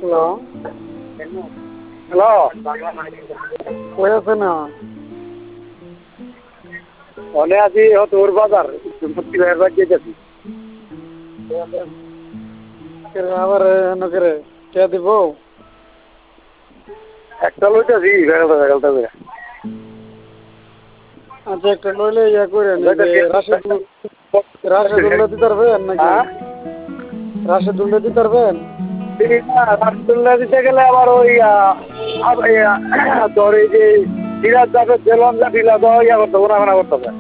Hello, hello. কই আছে না? অনে আছি তোর বাজার মুক্তি ভাইয়ের বাড়ি যেতেছি। আবার নকরে কে দিব? একটা লইতেছি বেগালটা বেগালটা করে। আচ্ছা, একটা নইলে ইয়া করেন, এই যে রাশেদুল্লাহ দিতে পারবেন নাকি? হ্যাঁ রাশেদুল্লাহ দিতে পারবেন? রাসগোল্লা দিতে গেলে আবার ওই তোর এই যে সিরাজ যাবে সেলন যা ঢিলা দেওয়া ইয়া করতে হবে না করতে হবে।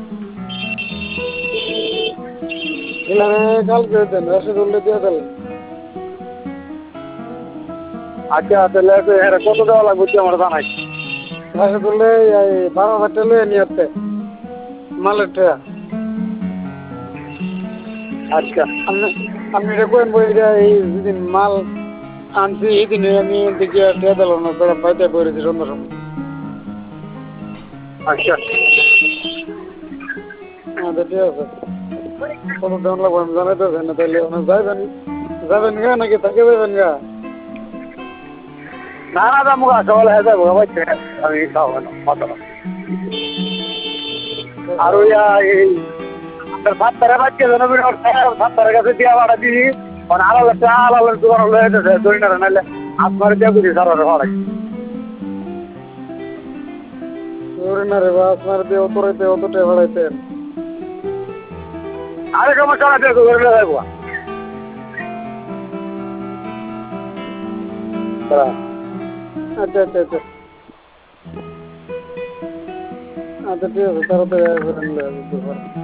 এলারে কালকে দেন, রাশেদুল্লাহ দিয়ে দেন। আচ্ছা তাহলে হ্যাঁ কত দেওয়া লাগবে তুই আমার জানাই। রাশেদুল্লাহ এই 12,000 টাকা লইয়া নিয়ে আসতে মালের টাকা। আচ্ছা আপনি আপনি এটা করেন বই, এই যেদিন মাল আনছি এই দিনে আমি দেখি টাকা দিল না, বেড়া বাইতে করেছি সন্ধ্যার সময়। আচ্ছা আচ্ছা, ঠিক আছে। কত দেওয়ান লাগবে আমি জানাইতেছেন না, তাহলে যাইবেন যাবেন গা নাকি থাকে যাবেন গা? না না দাম সকালে হয়ে যাবো আমি খাওয়া না মাথা না। আর ওই এই সাত তারা বাচ্চা জনবিন সাত তারের কাছে দিয়া বাড়া দিবি আলালের দোকান লয়ে যেতেছে ধরি না নাহলে আপনার দিয়া করি সার হড়াই। ধরে না রে বা, আপনার দিয়ে অত রাইতে অত টাকা ভাড়াইতেন? আরে সমস্যা না দিয়ে ধরে যাবো। আচ্ছা আচ্ছা আচ্ছা আচ্ছা, ঠিক আছে, তাড়াতাড়ি আসবেন।